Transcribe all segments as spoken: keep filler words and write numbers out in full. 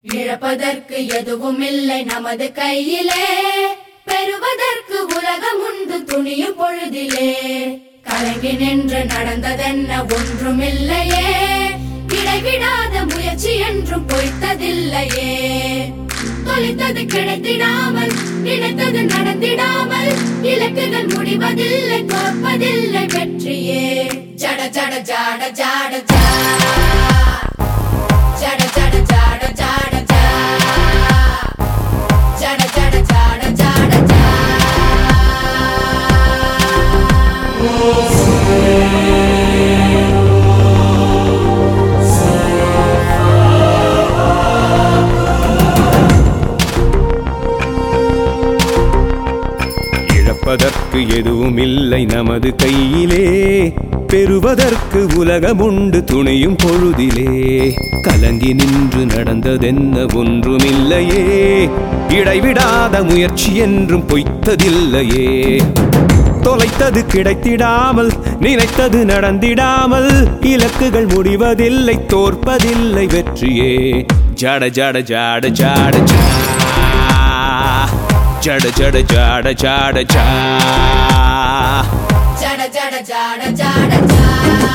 இழப்பதற்கு எதுவும் இல்லை நமது கையிலே, பெறுவதற்கு உலகம் உண்டு துணியும் பொழுதிலே. கலங்கி நின்று நடந்ததென்ன ஒன்றுமில்லையே, இடைவிடாத முயற்சி என்றும் பொய்த்ததில்லையே. தொலைத்தது கிடைத்திடாமல், நினைத்தது நடந்திடாமல், இலக்குகள் முடிவதில்லை, தோற்பதில்லை வெற்றியே. ஜட ஜட ஜாட ஜாட ஜா ஜட ஜட ஜாட ஜாட ஜா ஜட ஜட ஜாட ஜாட ஜா. இழப்பதற்கு எதுவும் இல்லை நமது கையிலே, பெறுவதற்கு உலகம் உண்டு துணியும் பொழுதிலே. கலங்கி நின்று நடந்ததென்ன ஒன்றுமில்லையே, இடைவிடாத முயற்சி என்றும் பொய்த்ததில்லையே. தொலைத்தது கிடைத்திடாமல், நினைத்தது நடந்திடாமல், இலக்குகள் முடிவதில்லை, தோற்பதில்லை வெற்றியே. ஜட ஜட ஜாட ஜாட ஜா ஜட ஜட ஜாட ஜாட ஜா ஜட ஜட ஜாட ஜாட ஜா.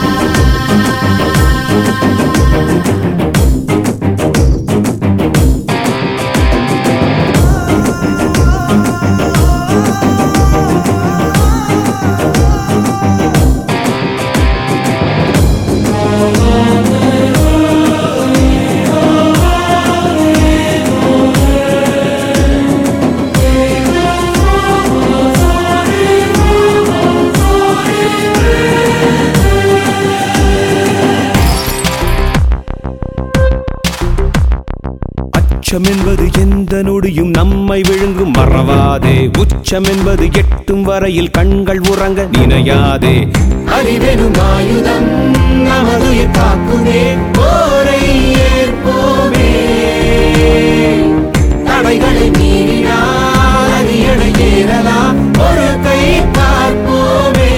உச்சம் என்பது எந்த நொடியும் நம்மை விழுங்கும், மறவாதே. உச்சம் என்பது எட்டும் வரையில் கண்கள் உறங்க நினையாதே. அறிவெனும் ஆயுதம் நமதுயிர் காக்குமே, போரை ஏற்போமே. தடைகளை மீறினால் அரியணை ஏறலாம், ஒரு கை பார்ப்போமே.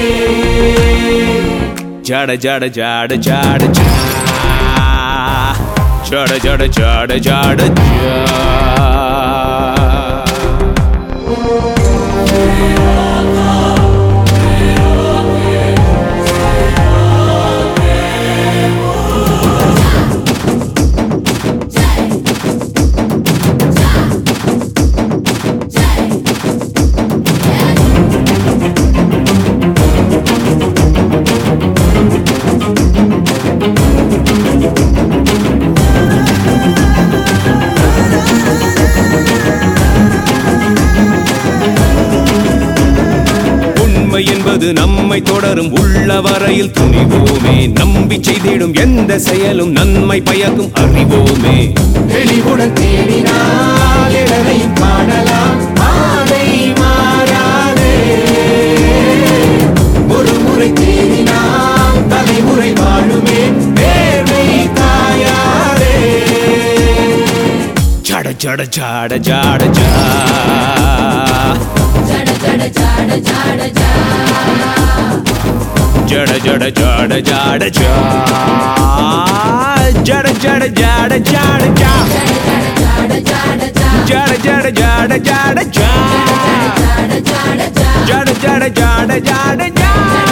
ஜட ஜட ஜாட ஜாட ஜா ஜட ஜட ஜாட ஜாட ஜா. என்பது நம்மை தொடரும், உள்ள வரையில் துணிவோமே. நம்பி செய்திடும் எந்த செயலும் நன்மை பயக்கும், அறிவோமே. தெளிவுடன் தேடினால் எதனையும் காணலாம், பாதை மாறாதே. ஒரு முறை தேடினால் தலைமுறை வாழுமே, நேர்மை காயாதே. ஜட ஜட ஜாட ஜாட ஜா ஜட ஜட ஜாட ஜாட ஜா ஜட ஜட ஜாட ஜாட ஜா ஜட ஜட ஜாட ஜாட ஜா ஜட ஜட ஜாட ஜாட ஜா ஜட ஜட ஜாட ஜாட ஜா.